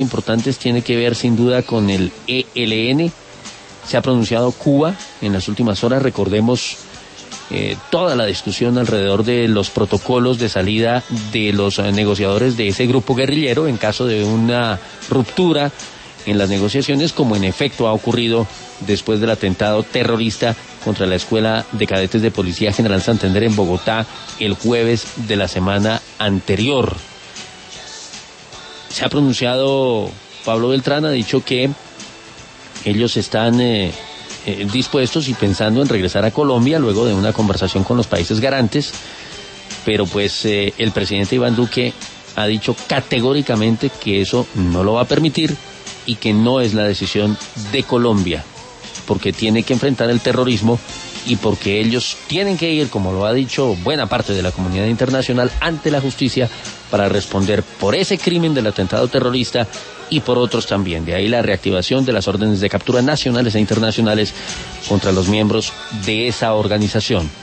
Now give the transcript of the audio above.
importantes tiene que ver sin duda con el ELN. Se ha pronunciado Cuba en las últimas horas. Recordemos toda la discusión alrededor de los protocolos de salida de los negociadores de ese grupo guerrillero en caso de una ruptura en las negociaciones, como en efecto ha ocurrido después del atentado terrorista contra la Escuela de Cadetes de Policía General Santander en Bogotá el jueves de la semana anterior. Se ha pronunciado Pablo Beltrán, ha dicho que ellos están dispuestos y pensando en regresar a Colombia luego de una conversación con los países garantes, pero pues el presidente Iván Duque ha dicho categóricamente que eso no lo va a permitir y que no es la decisión de Colombia, porque tiene que enfrentar el terrorismo y porque ellos tienen que ir, como lo ha dicho buena parte de la comunidad internacional, ante la justicia para responder por ese crimen del atentado terrorista y por otros también. De ahí la reactivación de las órdenes de captura nacionales e internacionales contra los miembros de esa organización.